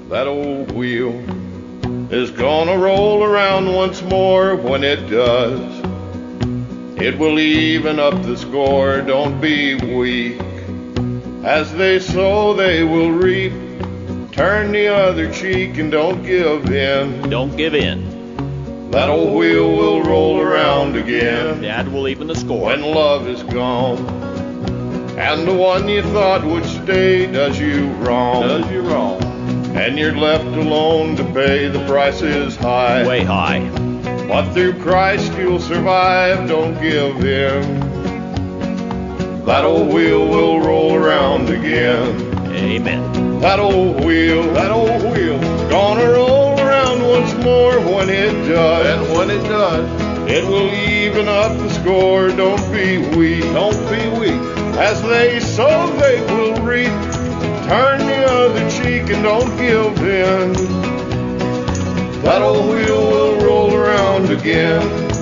That old wheel is gonna roll around once more. When it does, it will even up the score. Don't be weak. As they sow, they will reap. Turn the other cheek and don't give in. Don't give in. That old wheel will roll around again. Dad will even the score. When love is gone, and the one you thought would stay does you wrong. Does you wrong. And you're left alone to pay. The price is high. Way high. But through Christ you'll survive. Don't give in. That old wheel will roll around again. Amen. That old wheel, gonna roll around once more. When it does, and when it does, it will even up the score. Don't be weak. Don't be weak. As they sow, they will reap. Turn the other cheek and don't give in. That old wheel will roll around again.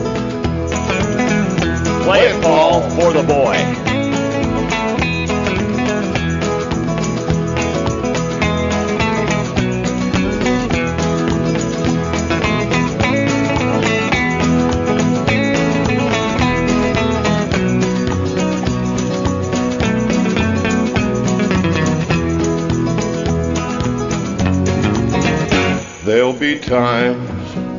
Play it, Paul, for the boy. There'll be times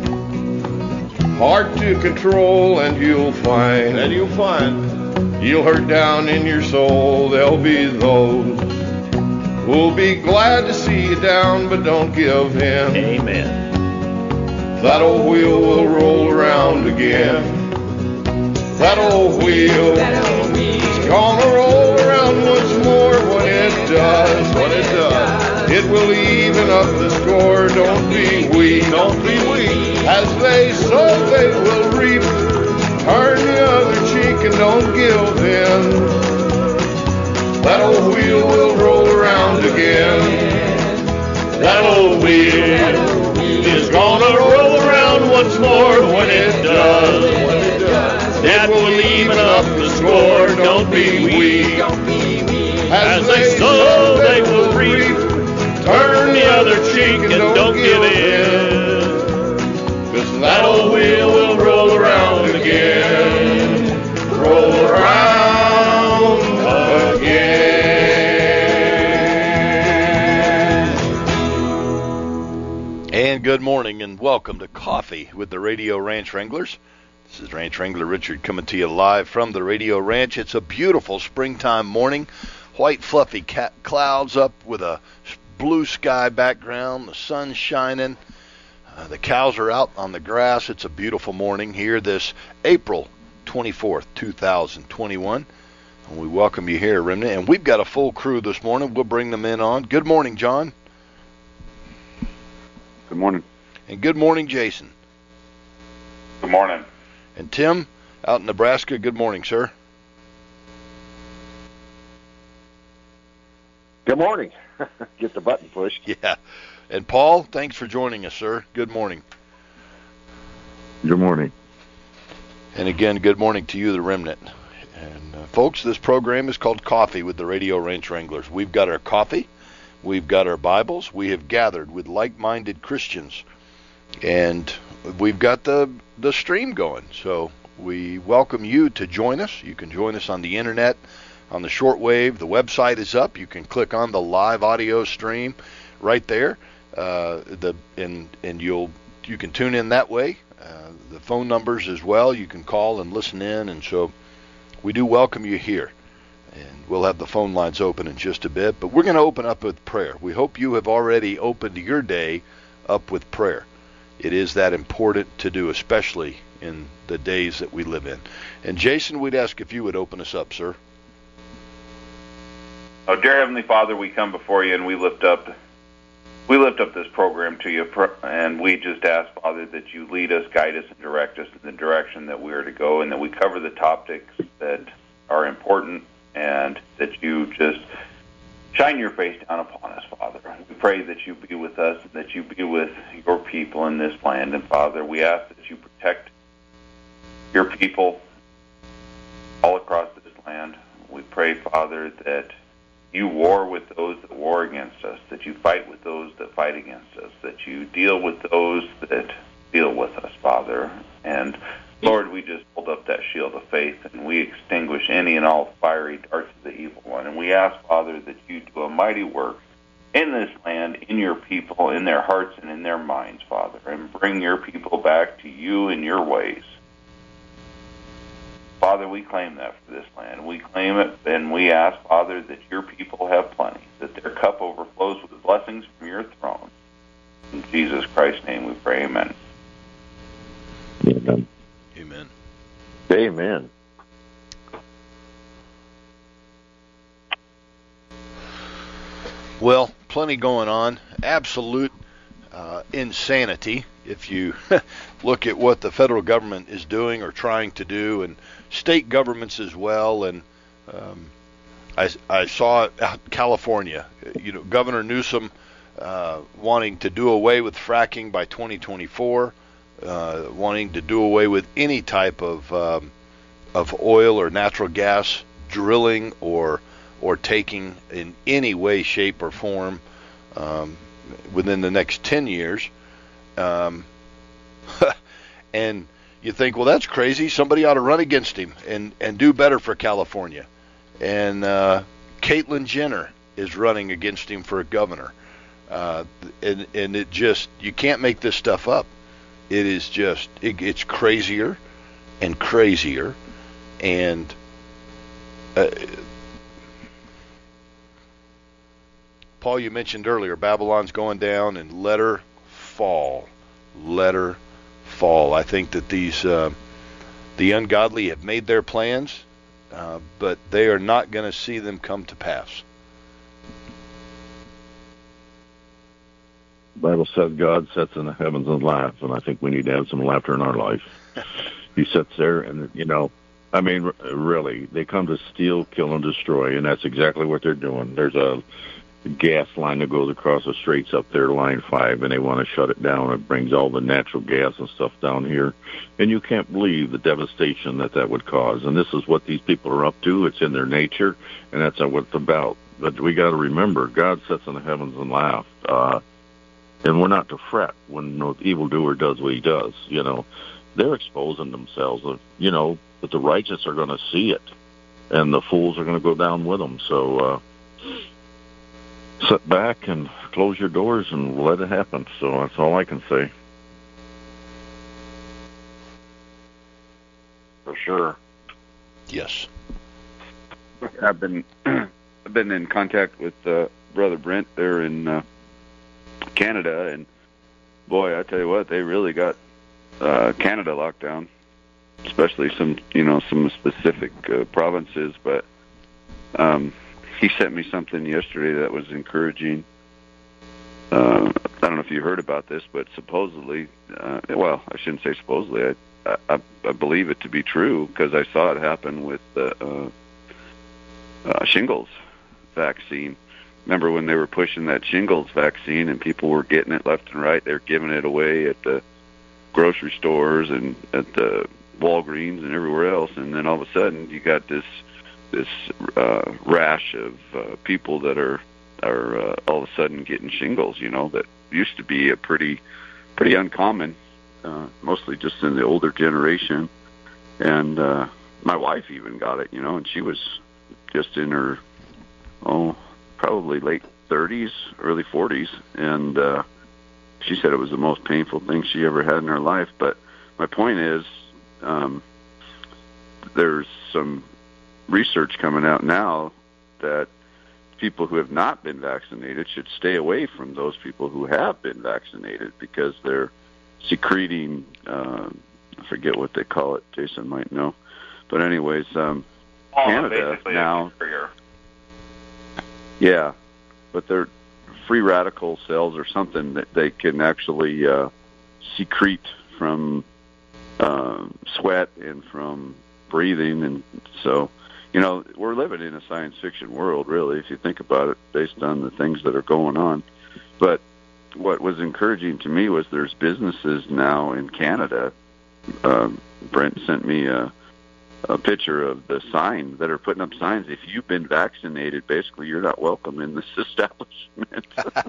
hard to control, and you'll find you'll hurt down in your soul. There'll be those who'll be glad to see you down, but don't give in. Amen. That old wheel will roll around again. That old wheel is gonna roll around once more. When it does, it will even up the score. Don't be weak. As they sow, they will reap. Turn the other cheek and don't give in. That old wheel will roll around again. That old wheel is gonna roll around once more. When it does, it will even up the score. Don't be weak. As they sow, they will reap. Turn the other cheek and don't give in. 'Cause that old wheel will roll around again. Roll around again. And good morning and welcome to Coffee with the Radio Ranch Wranglers. This is Ranch Wrangler Richard coming to you live from the Radio Ranch. It's a beautiful springtime morning. White fluffy clouds up with a blue sky background, the sun shining, the cows are out on the grass. It's a beautiful morning here this April 24th, 2021. And we welcome you here, Remnant. And we've got a full crew this morning. We'll bring them in on. Good morning, John. Good morning. And good morning, Jason. Good morning. And Tim out in Nebraska. Good morning, sir. Good morning. Get the button pushed. Yeah. And Paul, thanks for joining us, sir. Good morning. Good morning. And again, good morning to you, the Remnant. And folks, this program is called Coffee with the Radio Ranch Wranglers. We've got our coffee. We've got our Bibles. We have gathered with like-minded Christians. And we've got the stream going. So we welcome you to join us. You can join us on the internet, on the shortwave. The website is up. You can click on the live audio stream right there. You can tune in that way. The phone numbers as well. You can call and listen in. And so we do welcome you here. And we'll have the phone lines open in just a bit. But we're going to open up with prayer. We hope you have already opened your day up with prayer. It is that important to do, especially in the days that we live in. And Jason, we'd ask if you would open us up, sir. Oh, dear Heavenly Father, we come before you and we lift up this program to you, and we just ask, Father, that you lead us, guide us, and direct us in the direction that we are to go, and that we cover the topics that are important, and that you just shine your face down upon us, Father. We pray that you be with us, and that you be with your people in this land, and Father, we ask that you protect your people all across this land. We pray, Father, that you war with those that war against us, that you fight with those that fight against us, that you deal with those that deal with us, Father. And Lord, we just hold up that shield of faith, and we extinguish any and all fiery darts of the evil one. And we ask, Father, that you do a mighty work in this land, in your people, in their hearts and in their minds, Father, and bring your people back to you in your ways. Father, we claim that for this land. We claim it, and we ask, Father, that your people have plenty, that their cup overflows with blessings from your throne. In Jesus Christ's name we pray, amen. Amen. Amen. Amen. Well, plenty going on. Absolute insanity if you look at what the federal government is doing or trying to do, and state governments as well. And I saw California, Governor Newsom wanting to do away with fracking by 2024, wanting to do away with any type of oil or natural gas drilling or taking in any way, shape, or form within the next 10 years. And you think, well, that's crazy. Somebody ought to run against him and do better for California. And Caitlyn Jenner is running against him for governor. And it just, you can't make this stuff up. It is just, it's crazier and crazier. And Paul, you mentioned earlier, Babylon's going down, and let her fall. Let her fall. I think that these the ungodly have made their plans, but they are not going to see them come to pass. The Bible says God sits in the heavens and laughs, and I think we need to have some laughter in our life. He sits there, and, really, they come to steal, kill, and destroy, and that's exactly what they're doing. There's a gas line that goes across the straits up there, Line 5, and they want to shut it down. It brings all the natural gas and stuff down here, and you can't believe the devastation that would cause. And this is what these people are up to. It's in their nature, and that's what it's about. But we got to remember, God sits in the heavens and laughs, and we're not to fret when the evildoer does what he does. They're exposing themselves, but the righteous are going to see it, and the fools are going to go down with them. So sit back and close your doors and let it happen. So that's all I can say. For sure. Yes. I've been in contact with Brother Brent there in Canada, and boy, I tell you what, they really got Canada locked down, especially some specific provinces. But he sent me something yesterday that was encouraging. I don't know if you heard about this, but supposedly, well, I shouldn't say supposedly. I believe it to be true because I saw it happen with the shingles vaccine. Remember when they were pushing that shingles vaccine and people were getting it left and right? They were giving it away at the grocery stores and at the Walgreens and everywhere else. And then all of a sudden you got this rash of people that are all of a sudden getting shingles, that used to be a pretty uncommon, mostly just in the older generation. And my wife even got it, and she was just in her, probably late 30s, early 40s, and she said it was the most painful thing she ever had in her life. But my point is, there's some research coming out now that people who have not been vaccinated should stay away from those people who have been vaccinated because they're secreting, I forget what they call it, Jason might know. But anyways, Canada now, yeah, but they're free radical cells or something that they can actually secrete from sweat and from breathing. And so, we're living in a science fiction world, really, if you think about it, based on the things that are going on. But what was encouraging to me was there's businesses now in Canada. Brent sent me a picture of the sign that are putting up signs. If you've been vaccinated, basically you're not welcome in this establishment.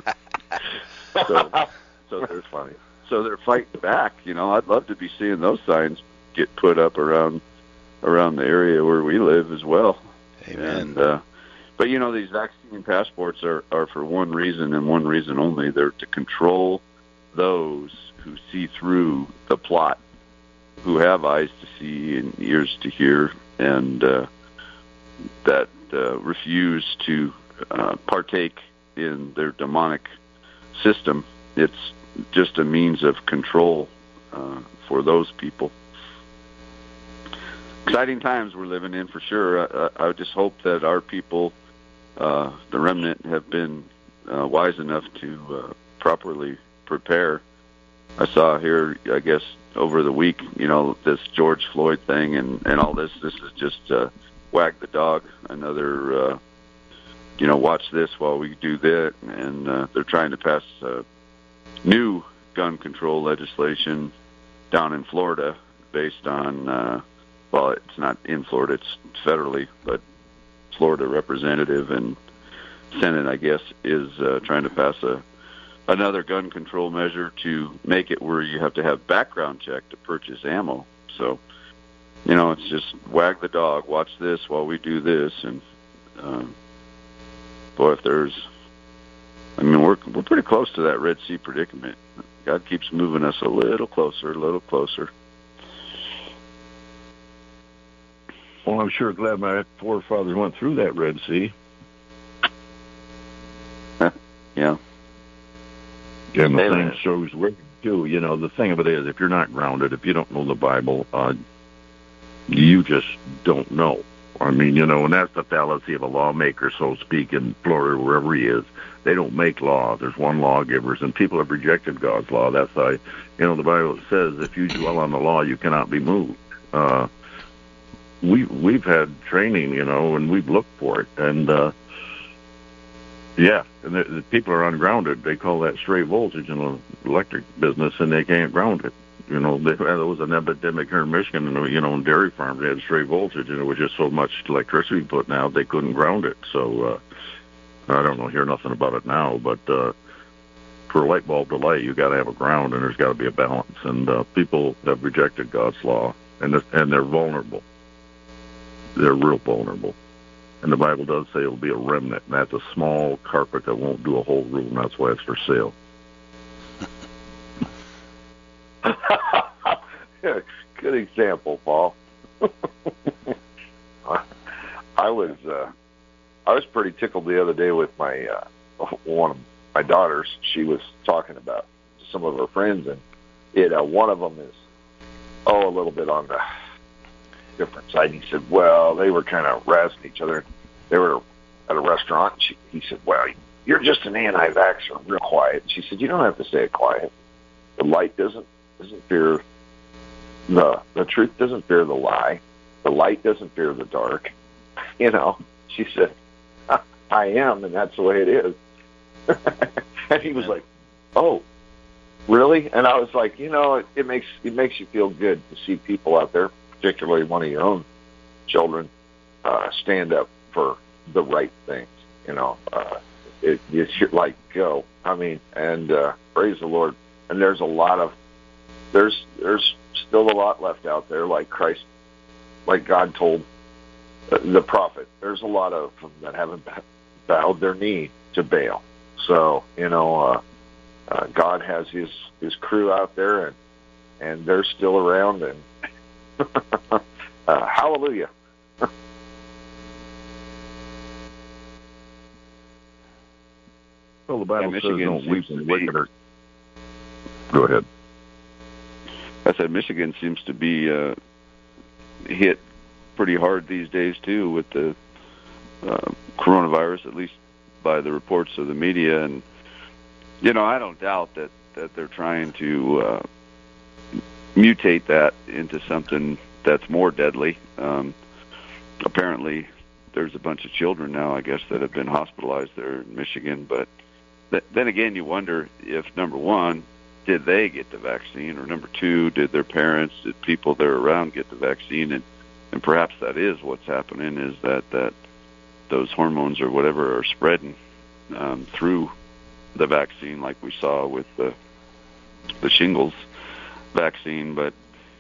So they're funny. So they're fighting back. I'd love to be seeing those signs get put up around the area where we live as well. Amen. And, but these vaccine passports are for one reason and one reason only. They're to control those who see through the plot, who have eyes to see and ears to hear, and that refuse to partake in their demonic system. It's just a means of control for those people. Exciting times we're living in, for sure. I just hope that our people, the remnant, have been wise enough to properly prepare. I saw here, I guess, over the week, this George Floyd thing and all this. This is just wag the dog. Another, watch this while we do that. And they're trying to pass new gun control legislation down in Florida based on, well, it's not in Florida, it's federally, but Florida representative and Senate, I guess, is trying to pass another gun control measure to make it where you have to have background check to purchase ammo. So, it's just wag the dog, watch this while we do this. And, boy, we're pretty close to that Red Sea predicament. God keeps moving us a little closer, a little closer. Well, I'm sure glad my forefathers went through that Red Sea. Yeah. And the thing shows where too. The thing of it is, if you're not grounded, if you don't know the Bible, you just don't know. And that's the fallacy of a lawmaker, so to speak, in Florida, wherever he is. They don't make law. There's one lawgivers, and people have rejected God's law. That's why, the Bible says, if you dwell on the law, you cannot be moved. We've had training, and we've looked for it, and and the people are ungrounded. They call that stray voltage in the electric business, and they can't ground it. There was an epidemic here in Michigan, in dairy farms, they had stray voltage, and it was just so much electricity put out, they couldn't ground it. So, I don't hear nothing about it now, but for a light bulb to light, you got to have a ground, and there's got to be a balance. And people have rejected God's law, and they're vulnerable. They're real vulnerable. And the Bible does say it'll be a remnant, and that's a small carpet that won't do a whole room. That's why it's for sale. Good example, Paul. I was pretty tickled the other day with my one of my daughters. She was talking about some of her friends, and one of them is a little bit on the different side. And he said, well, they were kind of razzing each other. They were at a restaurant. And he said, well, you're just an anti-vaxxer, real quiet. And she said, you don't have to say it quiet. The light doesn't fear the truth, doesn't fear the lie. The light doesn't fear the dark. She said, I am, and that's the way it is. And he was like, oh, really? And I was like, it makes you feel good to see people out there, particularly one of your own children, stand up for the right things. It's like, go. And praise the Lord. And there's still a lot left out there, like Christ, like God told the prophet. There's a lot of them that haven't bowed their knee to Baal. So, God has his crew out there, and they're still around, and hallelujah. Well, the Bible says don't weep and wicked are... Go ahead. I said Michigan seems to be hit pretty hard these days, too, with the coronavirus, at least by the reports of the media. And, I don't doubt that they're trying to mutate that into something that's more deadly. Apparently, there's a bunch of children now, I guess, that have been hospitalized there in Michigan. But then again, you wonder if, number one, did they get the vaccine? Or number two, did their parents, did people they're around get the vaccine? And and perhaps that is what's happening, is that those hormones or whatever are spreading through the vaccine, like we saw with the shingles vaccine. But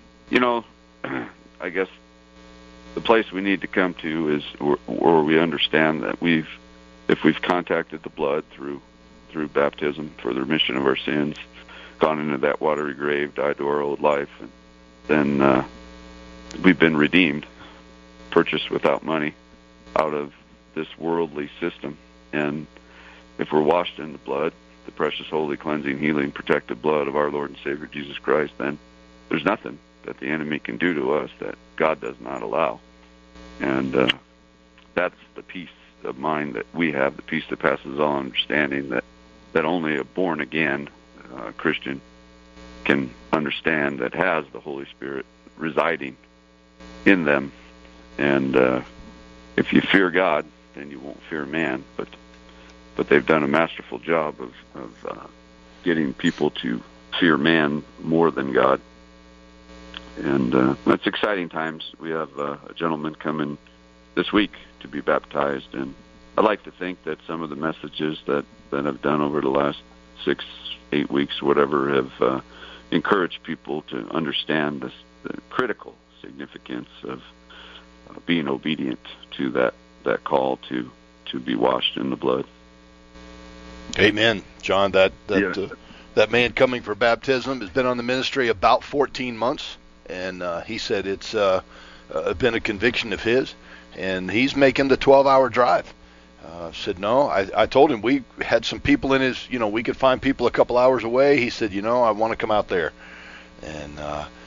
I guess the place we need to come to is where we understand that if we've contacted the blood through baptism for the remission of our sins, gone into that watery grave, died to our old life, and then we've been redeemed, purchased without money out of this worldly system. And if we're washed in the blood, the precious, holy, cleansing, healing, protected blood of our Lord and Savior Jesus Christ, then there's nothing that the enemy can do to us that God does not allow. And that's the peace of mind that we have, the peace that passes all understanding, that only a born-again Christian can understand, that has the Holy Spirit residing in them. And if you fear God, then you won't fear man. But they've done a masterful job of getting people to fear man more than God. And that's exciting times. We have a gentleman coming this week to be baptized, and I'd like to think that some of the messages that I've done over the last 6-8 weeks, whatever, have encouraged people to understand the critical significance of being obedient to that call to be washed in the blood. Amen, John. That man coming for baptism has been on the ministry about 14 months, and he said it's been a conviction of his, and he's making the 12-hour drive. Said no. I told him we had some people in his, we could find people a couple hours away. He said, I want to come out there, and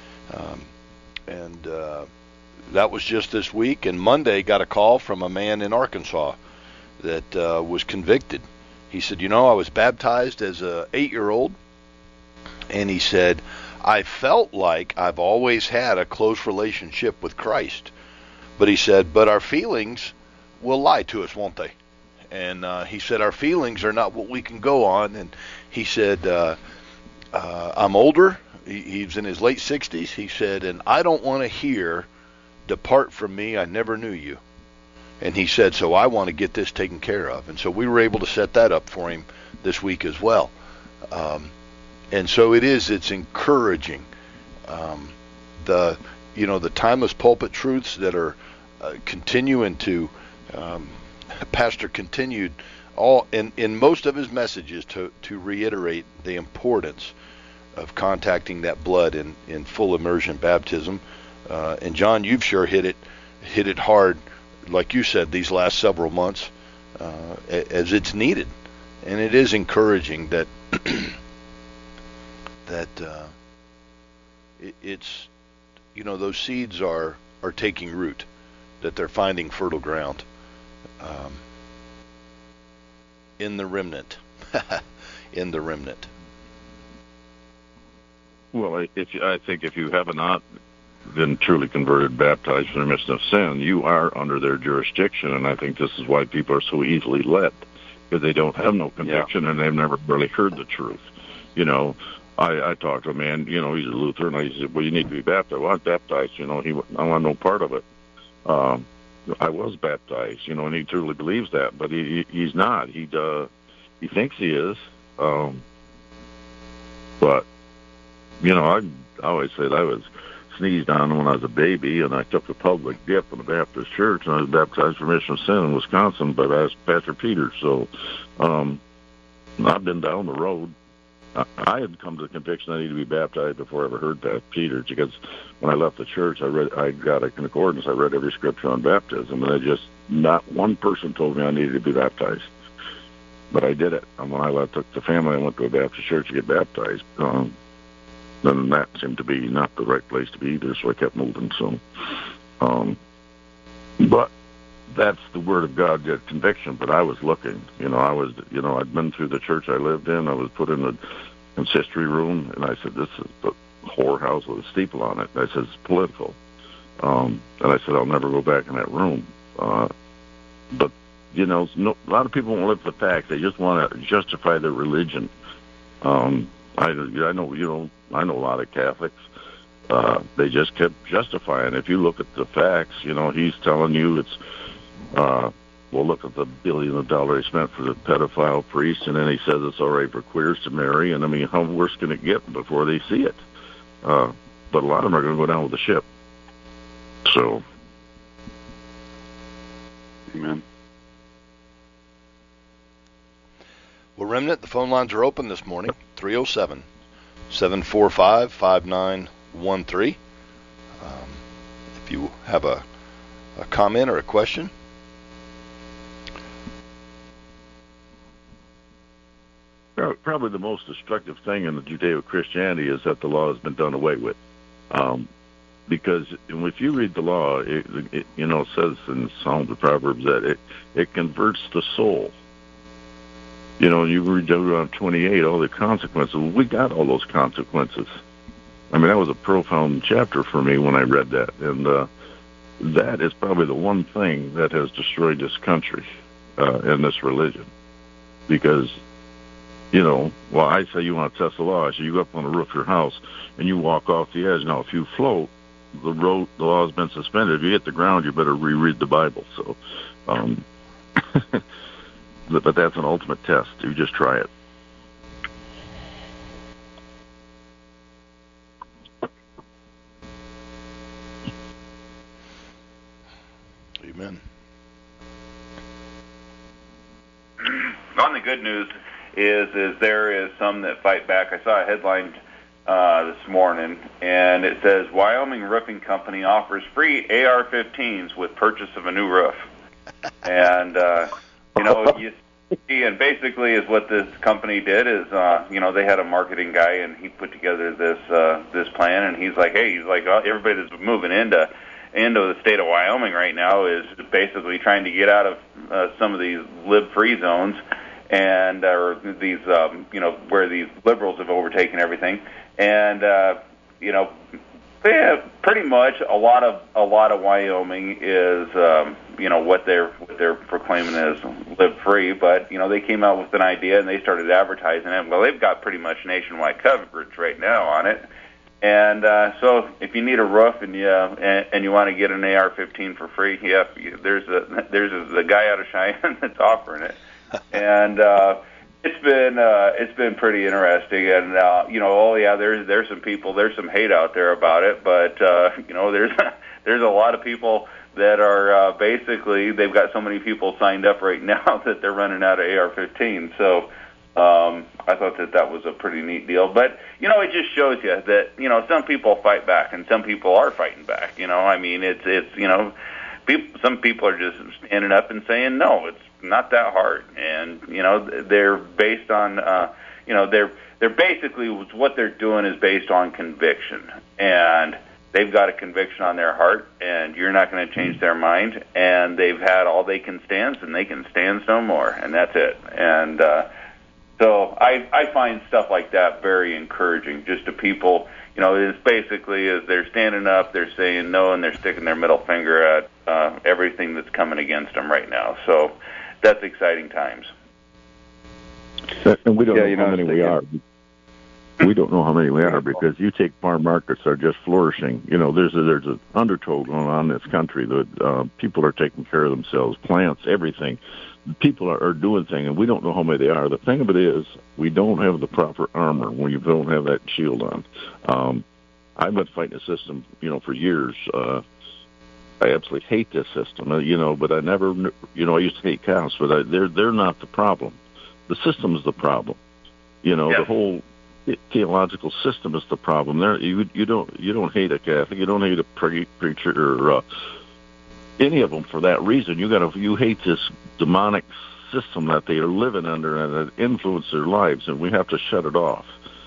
that was just this week. And Monday got a call from a man in Arkansas that was convicted. He said, I was baptized as a 8-year-old, and he said, I felt like I've always had a close relationship with Christ. But he said, but our feelings will lie to us, won't they? And he said, our feelings are not what we can go on. And he said, I'm older. He's in his late 60s. He said, and I don't want to hear, depart from me, I never knew you. And he said, so I want to get this taken care of. And so we were able to set that up for him this week as well. And so it's encouraging. The timeless pulpit truths that are continuing to, Pastor continued all in most of his messages to reiterate the importance of contacting that blood in full immersion baptism. And John, you've sure hit it hard, like you said, these last several months, as it's needed. And it is encouraging that it's those seeds are taking root, that they're finding fertile ground in the remnant. In the remnant. Well, I think if you have not been truly converted, baptized for the remission of sin, you are under their jurisdiction, and I think this is why people are so easily led, because they don't have no conviction and they've never really heard the truth. I talked to a man, he's a Lutheran. I said, well, you need to be baptized. Well, I was baptized, I want no part of it. I was baptized, and he truly believes that, but he's not. He thinks he is. But, I always said I was sneezed on when I was a baby, and I took a public dip in the Baptist church, and I was baptized for remission of sin in Wisconsin, but I was Pastor Peters. So I've been down the road. I had come to the conviction I needed to be baptized before I ever heard Pastor Peters, because when I left the church, I got a concordance. I read every scripture on baptism, and not one person told me I needed to be baptized. But I did it. And when I took the family, I went to a Baptist church to get baptized. Then that seemed to be not the right place to be either, so I kept moving. So, but that's the Word of God, that conviction. But I was looking, I'd been through the church I lived in. I was put in the consistory room, and I said, this is the whorehouse with a steeple on it. And I said, it's political. And I said, I'll never go back in that room. But, a lot of people won't live the fact. They just want to justify their religion. I know a lot of Catholics, They just kept justifying. If you look at the facts, he's telling you it's, well, look at the $billions he spent for the pedophile priest, and then he says it's all right for queers to marry. And I mean, how worse can it get before they see it? But a lot of them are going to go down with the ship. So, amen. Well, Remnant, the phone lines are open this morning, 307-745-5913. If you have a comment or a question. Probably the most destructive thing in the Judeo-Christianity is that the law has been done away with. Because if you read the law, it says in Psalms and Proverbs that it converts the soul. You read Deuteronomy 28, all the consequences. We got all those consequences. I mean, that was a profound chapter for me when I read that. And that is probably the one thing that has destroyed this country and this religion. Because, I say you want to test the law. I say you go up on the roof of your house and you walk off the edge. Now, if you float, the law has been suspended. If you hit the ground, you better reread the Bible. So, but that's an ultimate test. You just try it. Amen. On the good news is there is some that fight back. I saw a headline this morning, and it says Wyoming Roofing Company offers free AR-15s with purchase of a new roof. And you see, and basically is what this company did is they had a marketing guy, and he put together this plan, and he's like, everybody that's moving into the state of Wyoming right now is basically trying to get out of some of these lib-free zones, and or these where these liberals have overtaken everything, and pretty much a lot of Wyoming is what they're proclaiming as lib-free, but they came out with an idea and they started advertising it. Well, they've got pretty much nationwide coverage right now on it. And so, if you need a roof and you want to get an AR-15 for free, there's a guy out of Cheyenne that's offering it, and it's been pretty interesting. And there's some people, there's some hate out there about it, but there's a lot of people that are basically they've got so many people signed up right now that they're running out of AR-15. So. I thought that was a pretty neat deal, but it just shows you that some people fight back and some people are fighting back. I mean, it's some people are just standing up and saying no, it's not that hard, and they're based on they're basically what they're doing is based on conviction, and they've got a conviction on their heart, and you're not going to change their mind, and they've had all they can stand, and they can stand no more, and that's it, and. So I find stuff like that very encouraging, just to people, it's basically as they're standing up, they're saying no, and they're sticking their middle finger at everything that's coming against them right now. So that's exciting times. And we don't know how many we are. We don't know how many we are because you take farm markets are just flourishing. There's an undertow going on in this country that people are taking care of themselves, plants, everything. People are doing things, and we don't know how many they are. The thing of it is, we don't have the proper armor when you don't have that shield on. I've been fighting the system, for years. I absolutely hate this system, but I never, I used to hate cows, but they're not the problem. The system is the problem. The whole theological system is the problem. You don't hate a Catholic, you don't hate a preacher or any of them for that reason. You hate this demonic system that they are living under and that influences their lives, and we have to shut it off.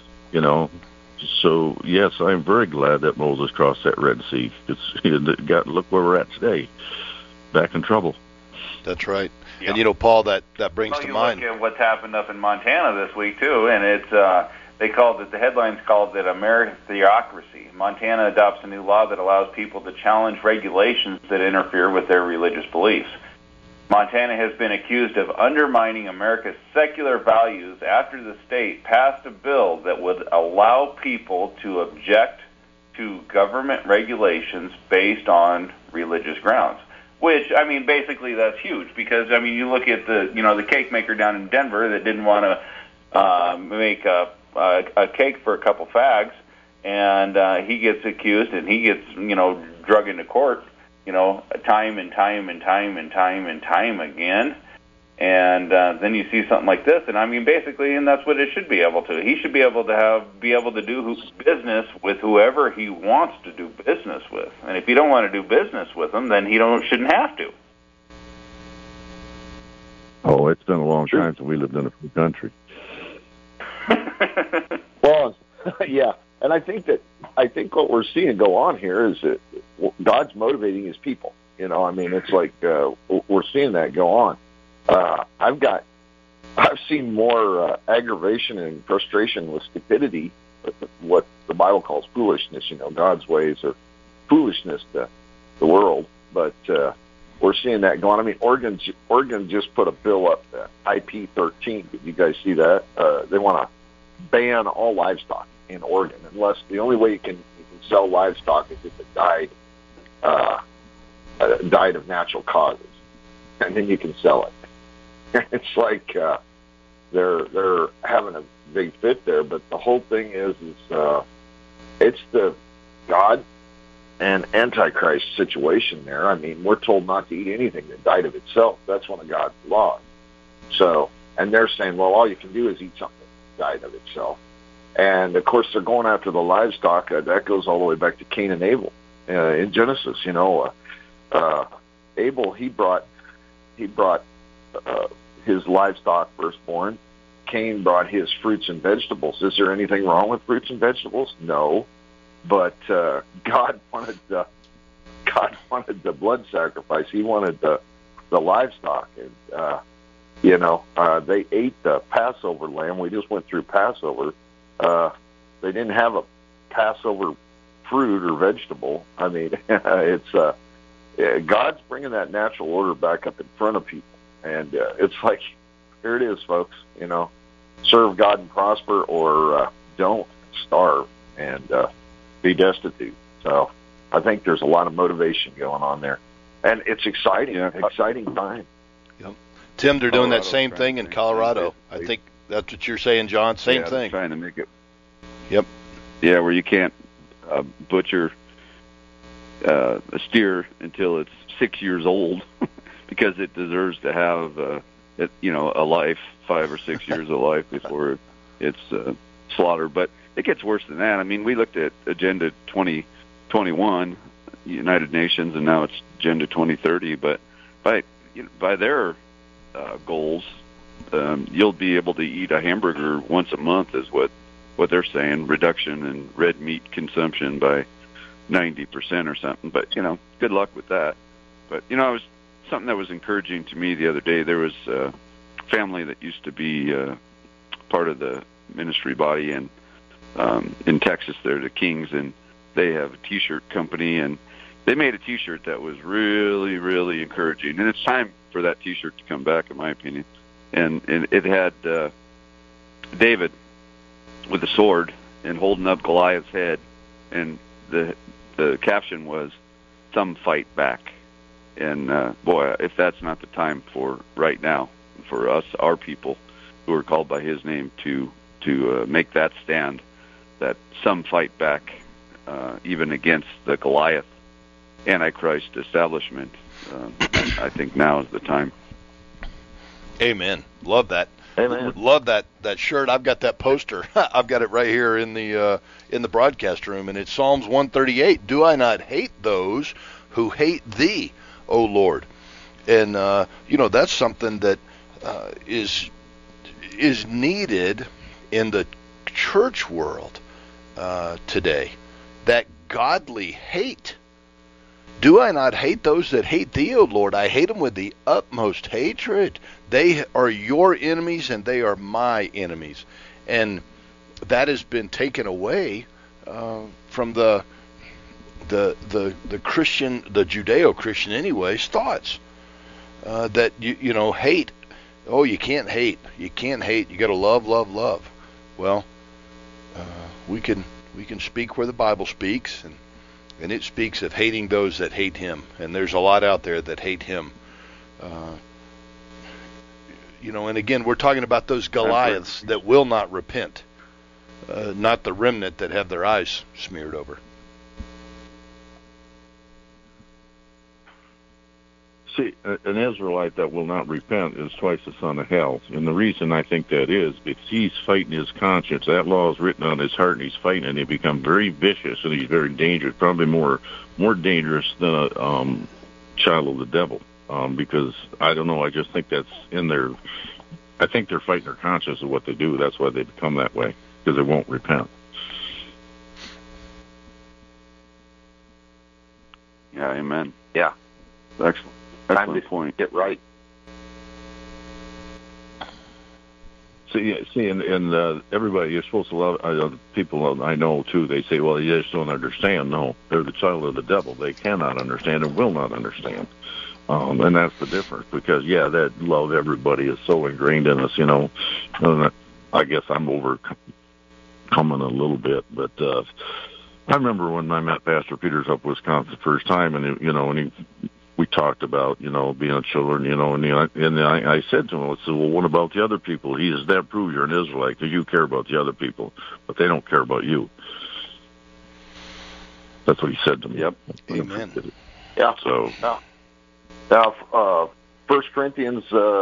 So yes, I'm very glad that Moses crossed that Red Sea. Look where we're at today, back in trouble. That's right. Yeah. And Paul, that brings to mind. Look at what's happened up in Montana this week too, and it's the headlines called it American theocracy. Montana adopts a new law that allows people to challenge regulations that interfere with their religious beliefs. Montana has been accused of undermining America's secular values after the state passed a bill that would allow people to object to government regulations based on religious grounds. Which, I mean, basically that's huge because, I mean, you look at the cake maker down in Denver that didn't want to make a cake for a couple fags, and he gets accused and he gets, drug into court, time and time and time and time and time again. And then you see something like this, and I mean, basically, and that's what it should be able to. He should be able to do business with whoever he wants to do business with. And if you don't want to do business with them, then he shouldn't have to. Oh, it's been a long time since we lived in a free country. Well, yeah, and I think what we're seeing go on here is that God's motivating His people. I mean, it's like we're seeing that go on. I've seen more aggravation and frustration with stupidity, what the Bible calls foolishness. God's ways are foolishness to the world. But we're seeing that going. I mean, Oregon just put a bill up, IP13. Did you guys see that? They want to ban all livestock in Oregon, unless the only way you can sell livestock is if it died of natural causes, and then you can sell it. It's like they're having a big fit there, but the whole thing is it's the God and Antichrist situation there. I mean, we're told not to eat anything that died of itself. That's one of God's laws. So, and they're saying, well, all you can do is eat something that died of itself. And of course, they're going after the livestock. That goes all the way back to Cain and Abel in Genesis. Abel he brought his livestock firstborn. Cain brought his fruits and vegetables. Is there anything wrong with fruits and vegetables? No, but God wanted the blood sacrifice. He wanted the livestock, and they ate the Passover lamb. We just went through Passover. They didn't have a Passover fruit or vegetable. I mean, it's God's bringing that natural order back up in front of people. And it's like, here it is, folks. Serve God and prosper, or don't starve and be destitute. So I think there's a lot of motivation going on there, and it's exciting. Exciting time. Yep. Tim, they're doing that same thing in Colorado. I think that's what you're saying, John. Same thing. Trying to make it. Yep. Yeah, where you can't butcher a steer until it's 6 years old. Because it deserves to have, a life, 5 or 6 years of life before it's slaughtered. But it gets worse than that. I mean, we looked at Agenda 2021, United Nations, and now it's Agenda 2030. But by their goals, you'll be able to eat a hamburger once a month, is what they're saying. Reduction in red meat consumption by 90% or something. But good luck with that. But something that was encouraging to me the other day. There was a family that used to be part of the ministry body in Texas. They're the Kings, and they have a T-shirt company, and they made a T-shirt that was really, really encouraging. And it's time for that T-shirt to come back, in my opinion. And it had David with a sword and holding up Goliath's head, and the caption was, "Some fight back." And boy, if that's not the time for right now, for us, our people who are called by His name, to make that stand, that some fight back, even against the Goliath Antichrist establishment. I think now is the time. Amen. Love that. Amen. Love that shirt. I've got that poster. I've got it right here in the broadcast room, and it's Psalms 138. Do I not hate those who hate Thee, O Lord? And that's something that is needed in the church world today. That godly hate. Do I not hate those that hate Thee, O Lord? I hate them with the utmost hatred. They are your enemies, and they are my enemies. And that has been taken away from the Christian, the Judeo-Christian anyways, thoughts that hate. Oh, you can't hate. You can't hate. You got to love, love, love. Well, we can We can speak where the Bible speaks, and it speaks of hating those that hate him. And there's a lot out there that hate him. And again, we're talking about those Goliaths that will not repent, not the remnant that have their eyes smeared over. See, an Israelite that will not repent is twice the son of hell. And the reason I think that is because he's fighting his conscience. That law is written on his heart, and he's fighting it, and he becomes very vicious, and he's very dangerous, probably more dangerous than a child of the devil. Because, I don't know, I just think that's in their... I think they're fighting their conscience of what they do. That's why they become that way, because they won't repent. Yeah, amen. Yeah. Excellent point. Get right. See, and everybody, you're supposed to love people I know, too. They say, well, you just don't understand. No, they're the child of the devil. They cannot understand and will not understand. And that's the difference, because, that love everybody is so ingrained in us, And I guess I'm overcoming a little bit, but I remember when I met Pastor Peters up in Wisconsin the first time, and, we talked about, being children, and I said to him, I said, well, what about the other people? He says, that proves you're an Israelite, because you care about the other people, but they don't care about you. That's what he said to me. Yep. Amen. Yeah. So. Now, 1 Corinthians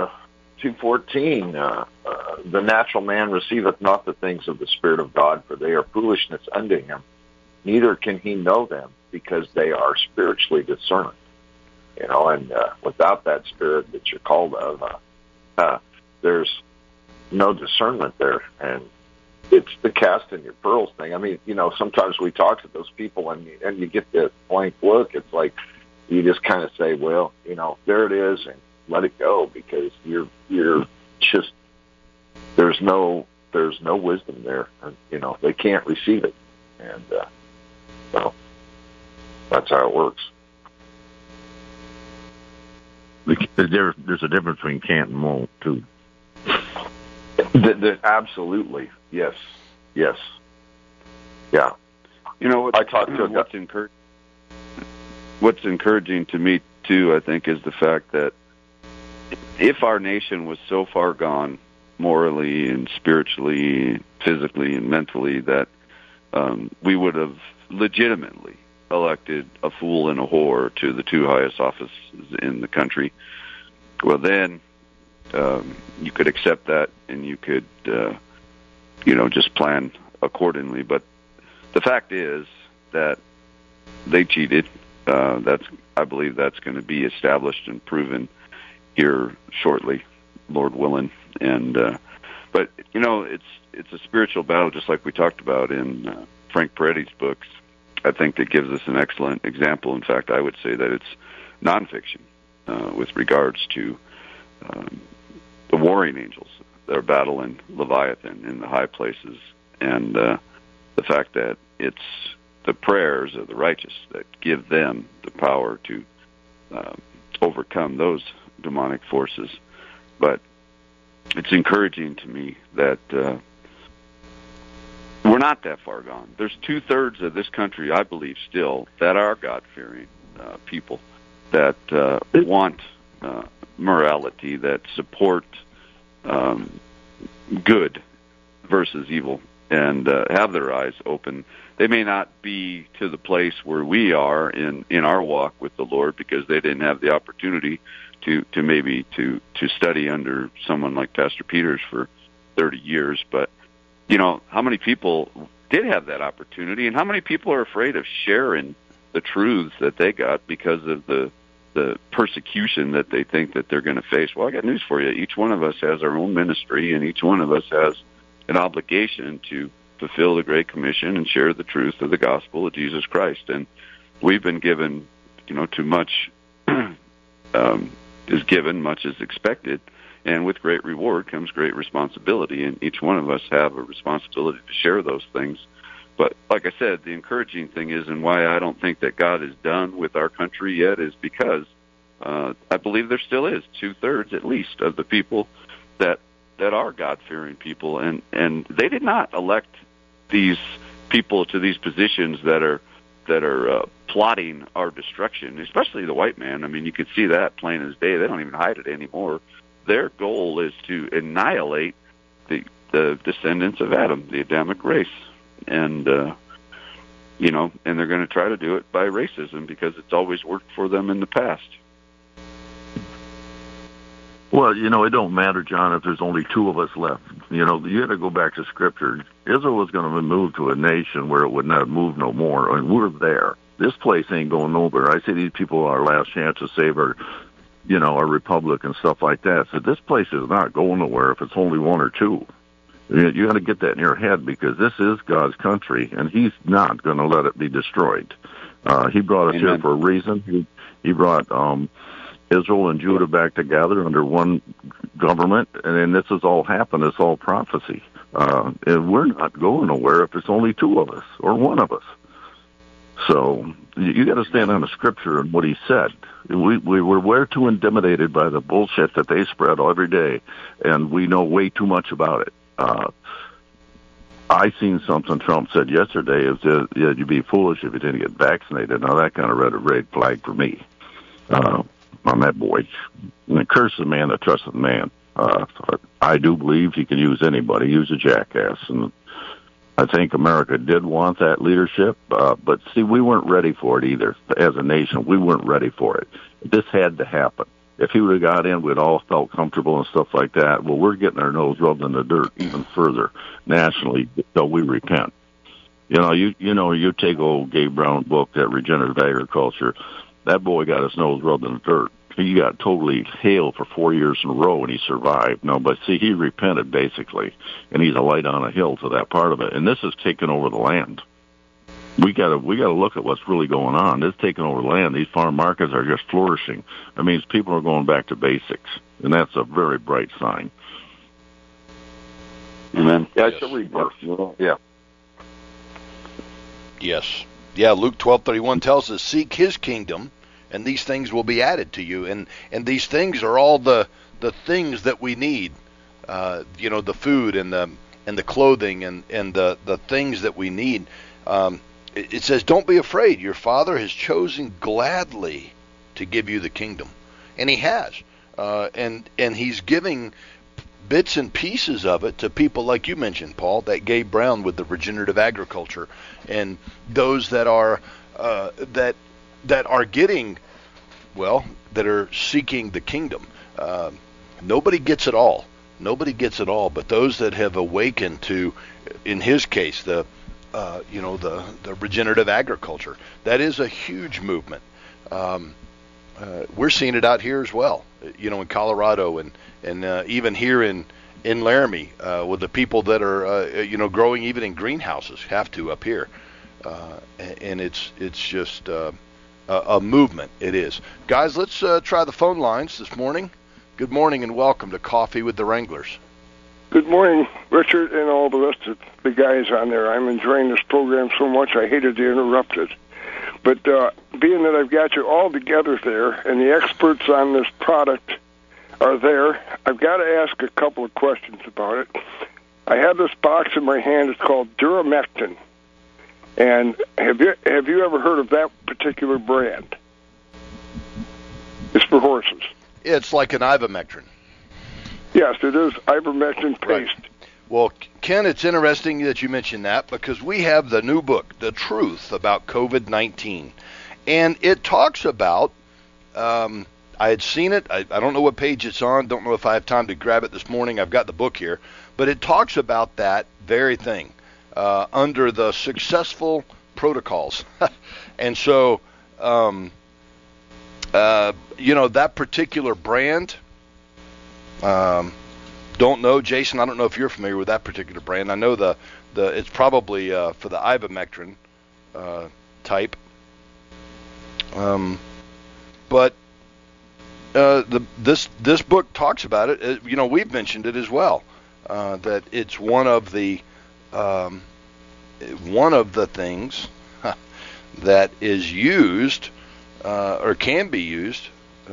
2:14, the natural man receiveth not the things of the Spirit of God, for they are foolishness unto him. Neither can he know them, because they are spiritually discerned. And without that Spirit that you're called of, there's no discernment there. And it's the casting your pearls thing. I mean, sometimes we talk to those people, and you get this blank look. It's like, you just kind of say, well, there it is, and let it go, because you're just, there's no wisdom there. They can't receive it. And, well, that's how it works. There's a difference between can't and won't, too. Absolutely. Yes. Yeah. I talked to what's encouraging to me, too, I think, is the fact that if our nation was so far gone morally and spiritually, physically and mentally, that we would have legitimately elected a fool and a whore to the two highest offices in the country, well, then you could accept that, and you could, just plan accordingly. But the fact is that they cheated. I believe that's going to be established and proven here shortly, Lord willing. And but it's a spiritual battle, just like we talked about in Frank Peretti's books. I think that gives us an excellent example. In fact, I would say that it's nonfiction with regards to the warring angels that are battling Leviathan in the high places, and the fact that it's the prayers of the righteous that give them the power to overcome those demonic forces. But it's encouraging to me that we're not that far gone. There's 2/3 of this country, I believe, still that are God-fearing people that want morality, that support good versus evil, and have their eyes open. They may not be to the place where we are in our walk with the Lord, because they didn't have the opportunity to study under someone like Pastor Peters for 30 years. But how many people did have that opportunity, and how many people are afraid of sharing the truths that they got because of the persecution that they think that they're going to face? Well, I got news for you. Each one of us has our own ministry, and each one of us has an obligation to fulfill the Great Commission and share the truth of the gospel of Jesus Christ. And we've been given, too much is given, much is expected. And with great reward comes great responsibility, and each one of us have a responsibility to share those things. But like I said, the encouraging thing is, and why I don't think that God is done with our country yet, is because I believe there still is 2/3 at least of the people that are God-fearing people, and they did not elect these people to these positions that are plotting our destruction, especially the white man. I mean, you can see that plain as day. They don't even hide it anymore. Their goal is to annihilate the descendants of Adam, the Adamic race, and and they're going to try to do it by racism because it's always worked for them in the past. Well, it don't matter, John, if there's only two of us left. You got to go back to Scripture. Israel was going to be moved to a nation where it would not move no more, and we're there. This place ain't going nowhere. I say these people are our last chance to save our republic and stuff like that. So this place is not going nowhere if it's only one or two. You got to get that in your head because this is God's country, and He's not going to let it be destroyed. He brought us here for a reason. He brought Israel and Judah back together under one government, and then this has all happened. It's all prophecy. And we're not going nowhere if there's only two of us or one of us. So you got to stand on the Scripture and what He said. We were way too intimidated by the bullshit that they spread every day, and we know way too much about it. I seen something Trump said yesterday is that you'd be foolish if you didn't get vaccinated. Now that kind of red a red flag for me on that boy. And it curses the man that trusted man. I do believe he can use anybody. He was a jackass, and I think America did want that leadership. But see, we weren't ready for it either. As a nation, we weren't ready for it. This had to happen. If he would have got in, we'd all felt comfortable and stuff like that. Well, we're getting our nose rubbed in the dirt even further nationally until we repent. You take old Gabe Brown's book, that Regenerative Agriculture. That boy got his nose rubbed in the dirt. He got totally hailed for 4 years in a row, and he survived. No, but see, he repented basically, and he's a light on a hill to that part of it. And this is taking over the land. We gotta look at what's really going on. It's taking over the land. These farm markets are just flourishing. That means people are going back to basics, and that's a very bright sign. Amen. Yeah, it's a rebirth. Yeah. Yes. Yeah, Luke 12:31 tells us, seek His kingdom, and these things will be added to you. And these things are all the things that we need. The food and the clothing and the things that we need. It says, don't be afraid. Your Father has chosen gladly to give you the kingdom. And He has. And He's giving bits and pieces of it to people like you mentioned, Paul, that Gabe Brown with the regenerative agriculture, and those that are that are getting, that are seeking the kingdom. Nobody gets it all. Nobody gets it all, but those that have awakened to, in his case, the regenerative agriculture, that is a huge movement. We're seeing it out here as well, in Colorado and even here in Laramie, with the people that are, growing even in greenhouses have to up here. And it's just a movement. It is. Guys, let's try the phone lines this morning. Good morning and welcome to Coffee with the Wranglers. Good morning, Richard, and all the rest of the guys on there. I'm enjoying this program so much I hated to interrupt it. But being that I've got you all together there and the experts on this product are there, I've got to ask a couple of questions about it. I have this box in my hand. It's called Duramectin. And have you ever heard of that particular brand? It's for horses. It's like an ivermectin. Yes, it is ivermectin paste. Right. Well, Ken, it's interesting that you mentioned that because we have the new book, The Truth About COVID-19. And it talks about, I had seen it. I don't know what page it's on. Don't know if I have time to grab it this morning. I've got the book here. But it talks about that very thing under the successful protocols. And so, that particular brand, don't know, Jason. I don't know if you're familiar with that particular brand. I know the it's probably for the ivermectin type. But this book talks about it. We've mentioned it as well. That it's one of the things that is used or can be used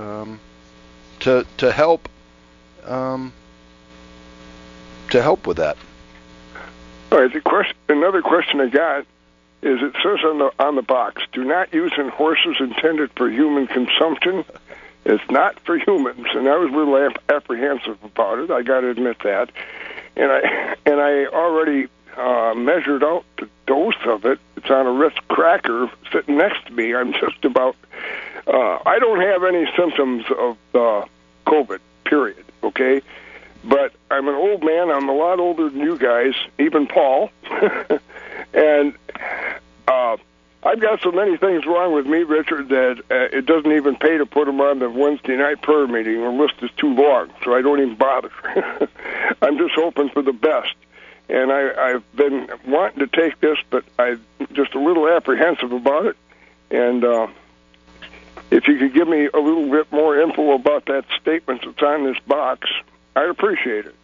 to help with that. All right. Another question I got is, it says on the box, "Do not use in horses intended for human consumption." It's not for humans, and I was a little apprehensive about it. I got to admit that, and I already measured out the dose of it. It's on a Ritz cracker sitting next to me. I'm just about. I don't have any symptoms of COVID. Period. Okay, but I'm an old man. I'm a lot older than you guys, even Paul, and. I've got so many things wrong with me, Richard, that it doesn't even pay to put them on the Wednesday night prayer meeting. The list is too long, so I don't even bother. I'm just hoping for the best. And I've been wanting to take this, but I'm just a little apprehensive about it. And if you could give me a little bit more info about that statement that's on this box, I'd appreciate it.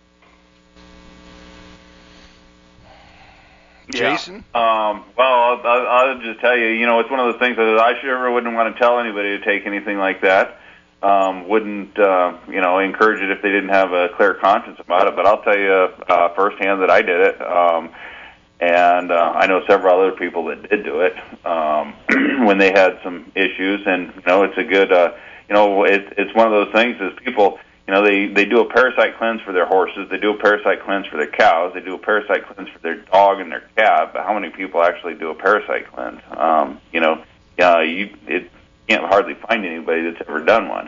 Jason? Yeah. Well, I'll just tell you, it's one of those things that I sure wouldn't want to tell anybody to take anything like that. Wouldn't, encourage it if they didn't have a clear conscience about it. But I'll tell you firsthand that I did it. And I know several other people that did do it when they had some issues. And, it's a good, it's one of those things is people... they do a parasite cleanse for their horses. They do a parasite cleanse for their cows. They do a parasite cleanse for their dog and their cat. But how many people actually do a parasite cleanse? You can't hardly find anybody that's ever done one.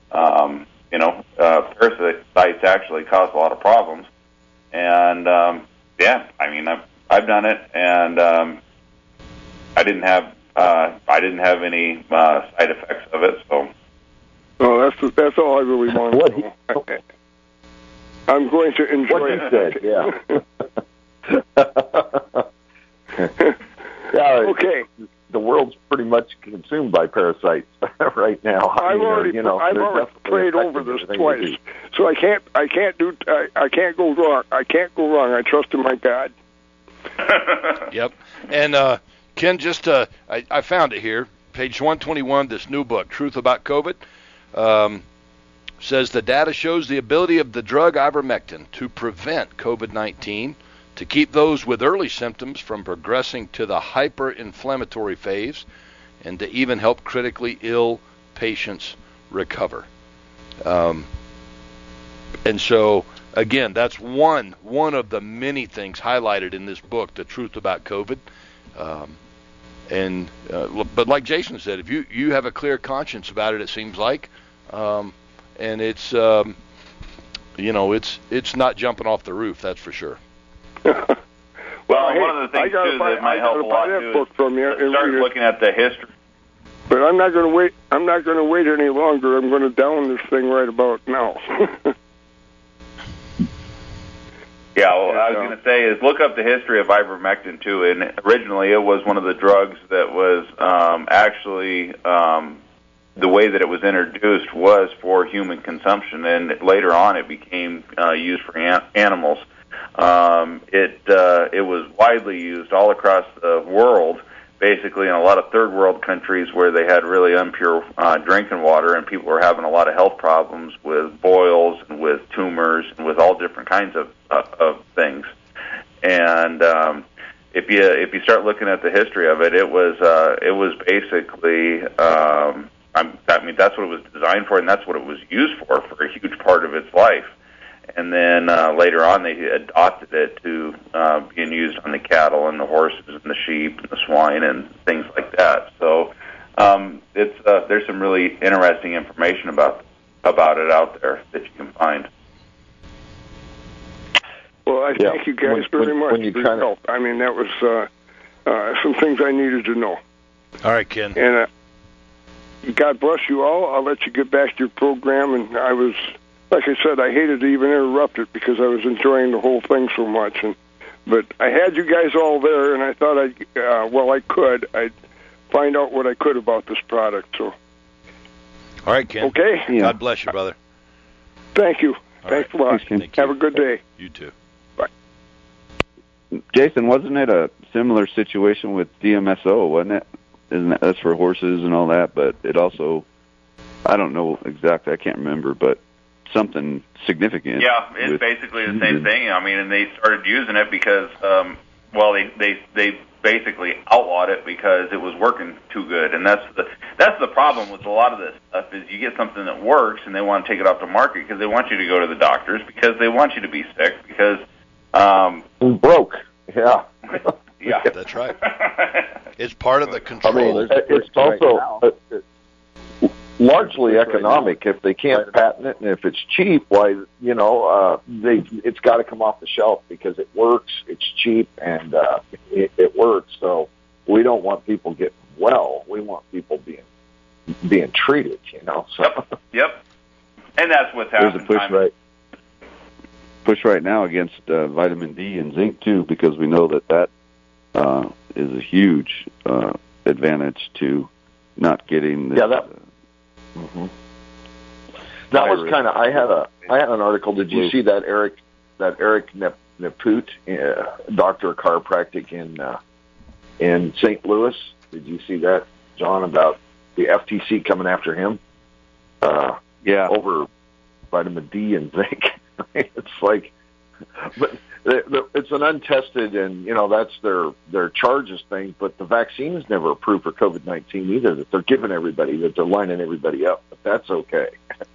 Parasites actually cause a lot of problems. And, I've done it, and I didn't have any side effects of it, so... Well, that's all I really want to know. I'm going to enjoy what it. you said, yeah. Okay. The world's pretty much consumed by parasites right now. I've already prayed over this twice, so I can't go wrong. I can't go wrong. I trust in my God. Yep. And Ken, just I found it here, page 121. This new book, Truth About COVID. Says the data shows the ability of the drug ivermectin to prevent COVID-19, to keep those with early symptoms from progressing to the hyperinflammatory phase, and to even help critically ill patients recover. And so, again, that's one of the many things highlighted in this book, The Truth About COVID. But like Jason said, if you have a clear conscience about it seems like, and it's it's not jumping off the roof, that's for sure. Well, one of the things too that might help a lot too is start looking at the history. But I'm not going to wait. I'm not going to wait any longer. I'm going to down this thing right about now. Yeah, well, I was going to say is look up the history of ivermectin too. And originally, it was one of the drugs that was actually the way that it was introduced was for human consumption, and later on, it became used for animals. It was widely used all across the world, basically in a lot of third world countries where they had really impure drinking water, and people were having a lot of health problems with boils and with tumors and with all different kinds of things. And if you start looking at the history of it, it was basically that's what it was designed for, and that's what it was used for a huge part of its life. And then later on, they adopted it to being used on the cattle and the horses and the sheep and the swine and things like that. So there's some really interesting information about it out there that you can find. Well, I thank you guys very much for your help. I mean, that was some things I needed to know. All right, Ken. And God bless you all. I'll let you get back to your program. And I was, like I said, I hated to even interrupt it because I was enjoying the whole thing so much. But I had you guys all there, and I thought I'd find out what I could about this product. So, all right, Ken. Okay. Yeah. God bless you, brother. Thank you. Thanks a lot. Have a good day. You too. Bye. Jason, wasn't it a similar situation with DMSO, wasn't it? Isn't that, that's for horses and all that, but it also, I don't know exactly, I can't remember, but something significant. Yeah, it's basically the same thing. I mean, and they started using it because well, they basically outlawed it because it was working too good, and that's the problem with a lot of this stuff is you get something that works and they want to take it off the market because they want you to go to the doctors because they want you to be sick because broke. Yeah. Yeah, that's right. It's part of the control. It's also largely economic. If they can't patent it and if it's cheap, why, it's got to come off the shelf because it works, it's cheap, and it works. So we don't want people getting well. We want people being treated, So. Yep. And that's what's happening. There's a push right now against vitamin D and zinc, too, because we know that is a huge advantage to not getting this. Yeah, that was kind of. I had an article. Did you see that Eric Neput, doctor of chiropractic in St. Louis? Did you see that, John, about the FTC coming after him? Over vitamin D and zinc. It's like, but it's an untested, and that's their charges thing. But the vaccine is never approved for COVID-19 either. That they're giving everybody, that they're lining everybody up. But that's okay.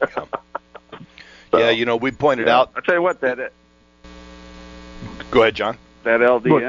Yeah, we pointed out. I'll tell you what, that. Go ahead, John. That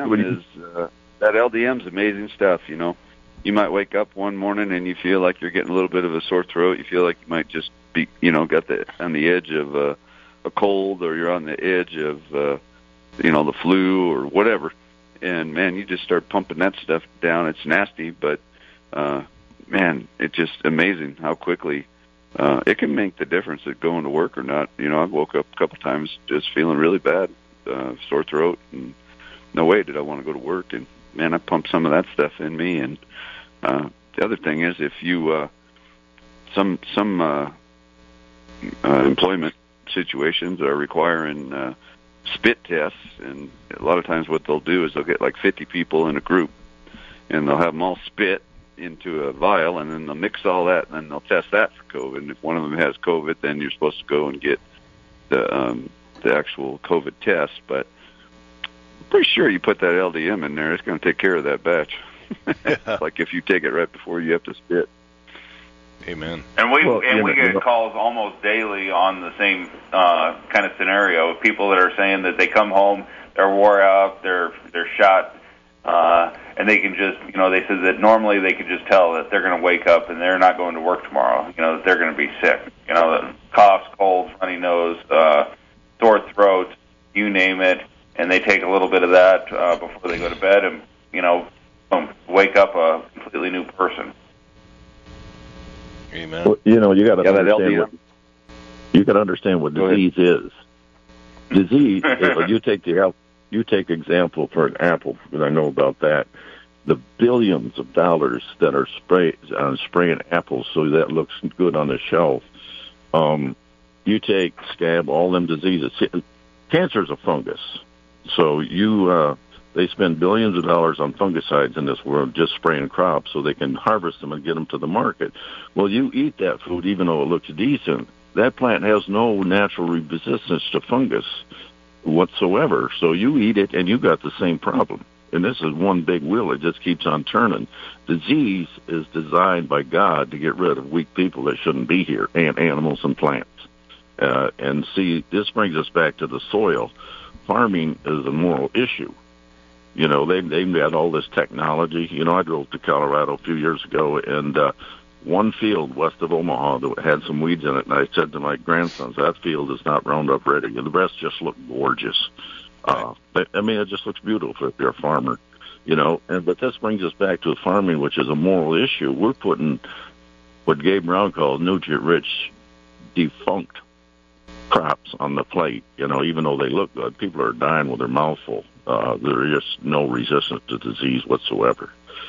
LDM's amazing stuff. You might wake up one morning and you feel like you're getting a little bit of a sore throat. You feel like you might just be, got on the edge of a cold, or you're on the edge of, the flu or whatever. And man, you just start pumping that stuff down. It's nasty, but man, it's just amazing how quickly it can make the difference of going to work or not. I woke up a couple times just feeling really bad, sore throat, and no way did I want to go to work. And man, I pumped some of that stuff in me. And the other thing is, if you some employment situations are requiring spit tests, and a lot of times what they'll do is they'll get like 50 people in a group, and they'll have them all spit into a vial, and then they'll mix all that, and then they'll test that for COVID. And if one of them has COVID, then you're supposed to go and get the actual COVID test. But I'm pretty sure you put that LDM in there, it's going to take care of that batch. Like if you take it right before you have to spit. Amen. And we get calls almost daily on the same kind of scenario of people that are saying that they come home, they're wore out, they're shot, and they can just, they said that normally they could just tell that they're going to wake up and they're not going to work tomorrow, that they're going to be sick. Coughs, colds, runny nose, sore throat, you name it, and they take a little bit of that before they go to bed and, boom, wake up a completely new person. Amen. Well, you got to understand you got to understand what disease is. Disease. You take example for an apple, because I know about that. The billions of dollars that are spraying apples so that looks good on the shelf. You take scab, all them diseases. Cancer is a fungus, so they spend billions of dollars on fungicides in this world just spraying crops so they can harvest them and get them to the market. Well, you eat that food even though it looks decent. That plant has no natural resistance to fungus whatsoever. So you eat it and you got the same problem. And this is one big wheel. It just keeps on turning. Disease is designed by God to get rid of weak people that shouldn't be here, and animals and plants. And see, this brings us back to the soil. Farming is a moral issue. They've got all this technology. I drove to Colorado a few years ago, and one field west of Omaha that had some weeds in it, and I said to my grandsons, that field is not Roundup ready. And the rest just look gorgeous. It just looks beautiful if you're a farmer, But this brings us back to farming, which is a moral issue. We're putting what Gabe Brown called nutrient-rich, defunct crops on the plate, even though they look good. People are dying with their mouth full. There is no resistance to disease whatsoever.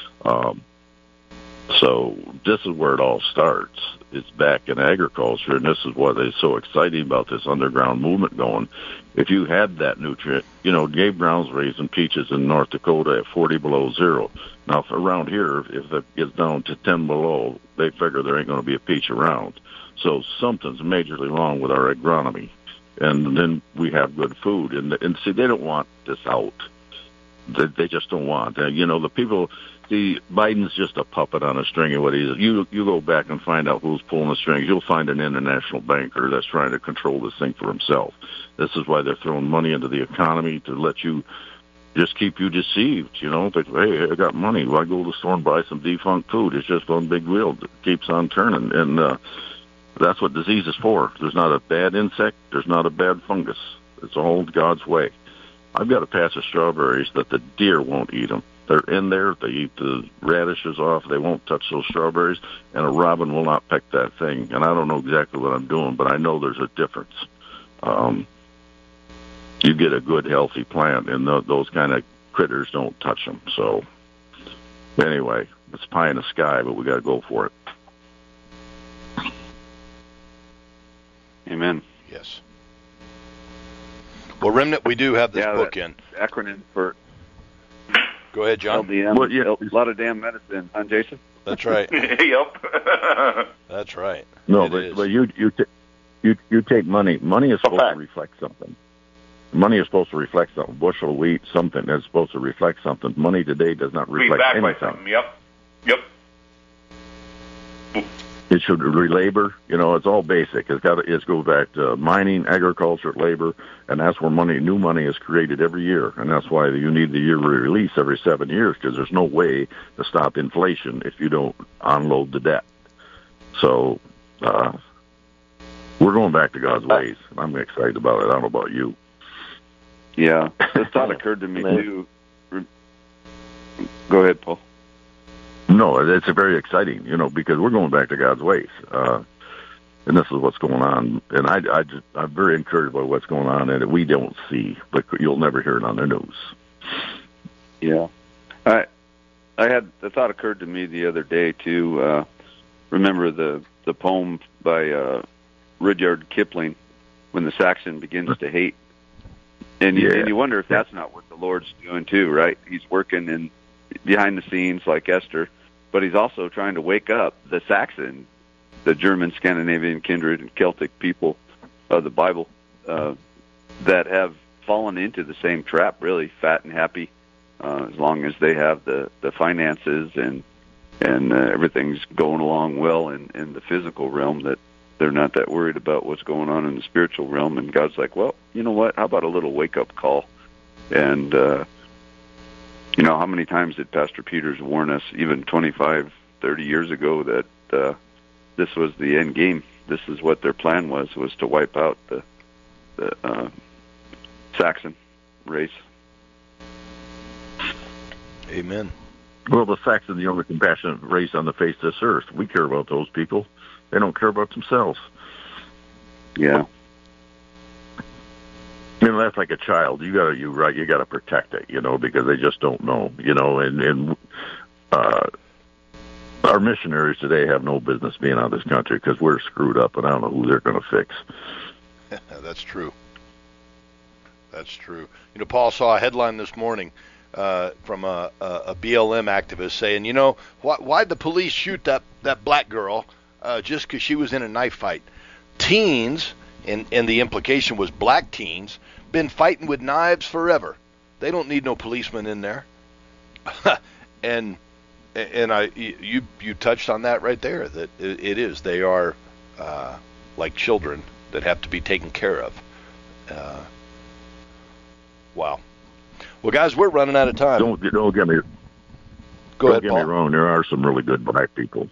So this is where it all starts. It's back in agriculture, and this is what is so exciting about this underground movement going. If you had that nutrient, Gabe Brown's raising peaches in North Dakota at 40 below zero. Now, if around here, if it gets down to 10 below, they figure there ain't going to be a peach around. So something's majorly wrong with our agronomy. And then we have good food. And see, they don't want this out. they just don't want. The people, Biden's just a puppet on a string of what he is. You go back and find out who's pulling the strings. You'll find an international banker that's trying to control this thing for himself. This is why they're throwing money into the economy to let you, just keep you deceived. But, hey, I got money. Why go to the store and buy some defunct food? It's just one big wheel that keeps on turning. And that's what disease is for. There's not a bad insect. There's not a bad fungus. It's all God's way. I've got a patch of strawberries that the deer won't eat them. They're in there. They eat the radishes off. They won't touch those strawberries, and a robin will not peck that thing. And I don't know exactly what I'm doing, but I know there's a difference. You get a good, healthy plant, and those kind of critters don't touch them. So, anyway, it's pie in the sky, but we got to go for it. Amen. Yes. Well, Remnant, we do have this book in. Acronym for... Go ahead, John. LDM. Well, yeah. A lot of damn medicine, huh, Jason? That's right. Yep. That's right. No, but you take money. Money is supposed to reflect something. Money is supposed to reflect something. Bushel of wheat, something that's supposed to reflect something. Money today does not reflect anything. Yep. It should labor. It's all basic. It's go back to mining, agriculture, labor, and that's where new money is created every year. And that's why you need the year release every 7 years, because there's no way to stop inflation if you don't unload the debt. So we're going back to God's ways. I'm excited about it. I don't know about you. Yeah, this thought occurred to me too. Go ahead, Paul. No, it's very exciting, because we're going back to God's ways, and this is what's going on. And I'm very encouraged by what's going on, and we don't see, but you'll never hear it on the news. Yeah, I had the thought occurred to me the other day too. Remember the poem by Rudyard Kipling, "When the Saxon Begins to Hate," and you wonder if that's not what the Lord's doing too, right? He's working behind the scenes like Esther, but he's also trying to wake up the Saxon, the German, Scandinavian, kindred, and Celtic people of the Bible that have fallen into the same trap, really fat and happy, as long as they have the finances and everything's going along well in the physical realm, that they're not that worried about what's going on in the spiritual realm. And God's like, well, you know what? How about a little wake-up call? And how many times did Pastor Peters warn us, even 25, 30 years ago, that this was the end game? This is what their plan was to wipe out the Saxon race. Amen. Well, the Saxon, the only compassionate race on the face of this earth. We care about those people. They don't care about themselves. Yeah. That's like a child. You gotta protect it, because they just don't know, and our missionaries today have no business being out of this country because we're screwed up, and I don't know who they're going to fix. That's true. That's true. Paul saw a headline this morning from a BLM activist saying, why'd the police shoot that black girl just because she was in a knife fight? Teens, and the implication was black teens, been fighting with knives forever. They don't need no policeman in there. and you touched on that right there, that it is. They are like children that have to be taken care of. Wow. Well, guys, we're running out of time. Don't get me. Go ahead, Don't get Paul. me wrong. There are some really good black people.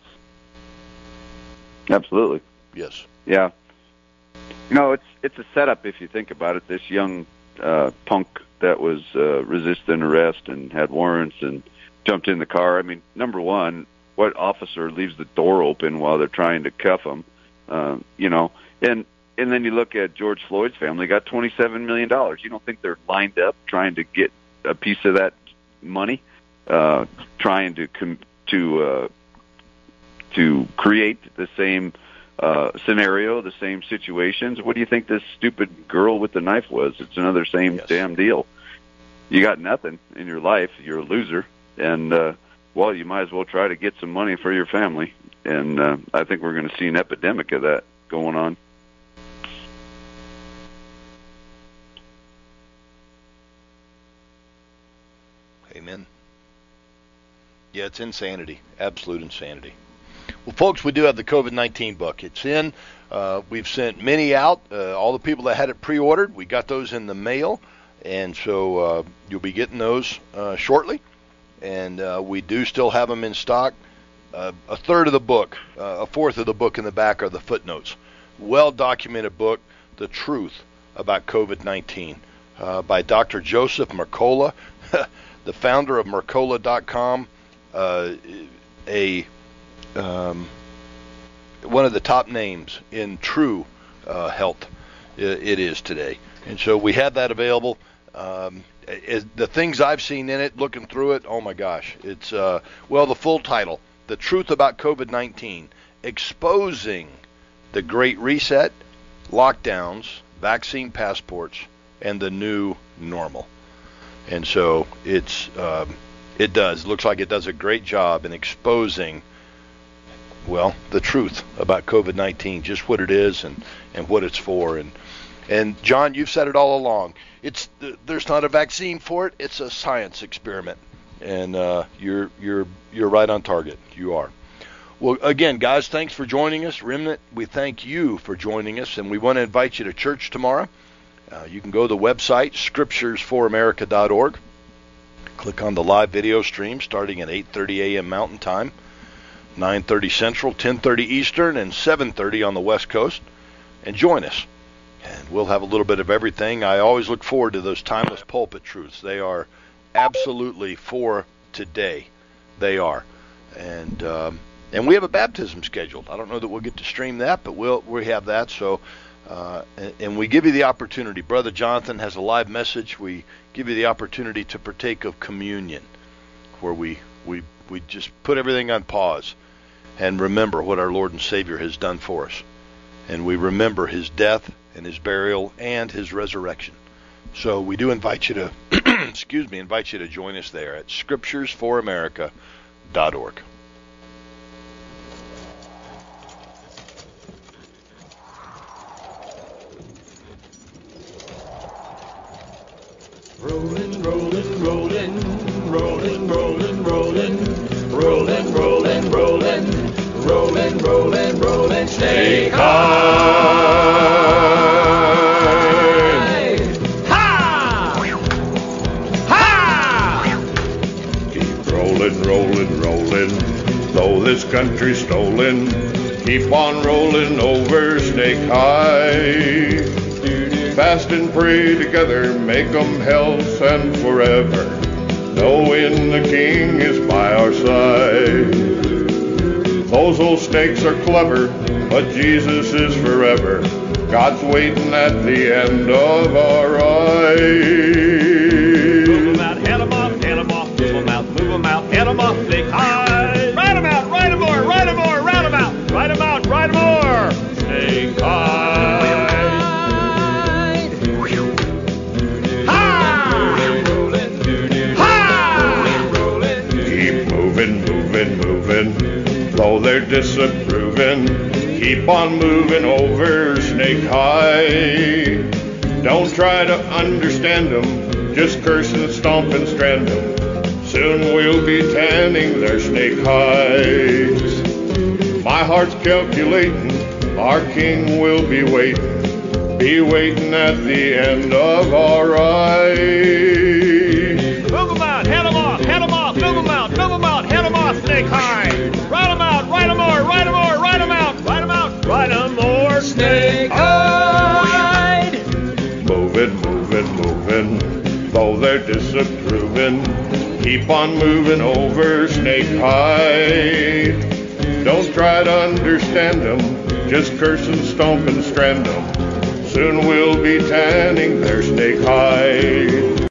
Absolutely. Yes. Yeah. It's a setup if you think about it. This young punk that was resisting arrest and had warrants and jumped in the car. I mean, number one, what officer leaves the door open while they're trying to cuff him? And then you look at George Floyd's family, got $27 million. You don't think they're lined up trying to get a piece of that money, trying to create the same scenario, the same situations? What do you think this stupid girl with the knife was? It's another same damn deal. You got nothing in your life. You're a loser. And, you might as well try to get some money for your family. And I think we're going to see an epidemic of that going on. Yeah, it's insanity, absolute insanity. Well, folks, we do have the COVID-19 book. It's in. We've sent many out. All the people that had it pre-ordered, we got those in the mail, and so you'll be getting those shortly. And we do still have them in stock. A third of the book, a fourth of the book in the back are the footnotes. Well-documented book, The Truth About COVID-19, by Dr. Joseph Mercola, the founder of Mercola.com, one of the top names in true health it is today. And so we have that available. The things I've seen in it, looking through it, oh my gosh, it's the full title, The Truth About COVID-19, Exposing the Great Reset, Lockdowns, Vaccine Passports, and the New Normal. And so it looks like it does a great job in exposing, the truth about COVID-19, just what it is and what it's for. And John, you've said it all along. There's not a vaccine for it. It's a science experiment, and you're right on target. You are. Well, again, guys, thanks for joining us. Remnant, we thank you for joining us, and we want to invite you to church tomorrow. You can go to the website, scripturesforamerica.org. Click on the live video stream starting at 8:30 a.m. Mountain Time, 9:30 Central, 10:30 Eastern, and 7:30 on the West Coast, and join us. And we'll have a little bit of everything. I always look forward to those timeless pulpit truths. They are absolutely for today. They are. And we have a baptism scheduled. I don't know that we'll get to stream that, but we have that. So, and we give you the opportunity. Brother Jonathan has a live message. We give you the opportunity to partake of communion, where we just put everything on pause and remember what our Lord and Savior has done for us. And we remember his death and his burial and his resurrection. So we do invite you to, invite you to join us there at scripturesforamerica.org. Rolling, rolling, rolling, rolling, rolling, rolling, rolling, rolling, rolling, rolling, rolling, rolling, snake high. Ha! Ha! Keep rolling, rolling, rolling, though this country's stolen. Keep on rolling over Snake High. Fast and pray together, make 'em health and forever, knowing the King is by our side. Those old snakes are clever, but Jesus is forever. God's waiting at the end of our ride. Move 'em out, head 'em off, move 'em out, move 'em out, head 'em off, Snake High. Ride 'em out, ride 'em more, ride 'em more, round 'em out, ride 'em out, ride 'em more, Snake High. Moving, though they're disapproving, keep on moving over Snake High. Don't try to understand them, just curse and stomp and strand them. Soon we'll be tanning their snake hides. My heart's calculating, our King will be waiting at the end of our ride. Move 'em out, head 'em off, move 'em out, head 'em off, Snake High. Ride 'em out, ride 'em more, ride 'em more, ride 'em out, ride 'em out, ride 'em more, Snake High. Moving, though they're disapproving, keep on moving over Snake High. Don't try to understand them, just curse and stomp and strand them. Soon we'll be tanning their Snake High.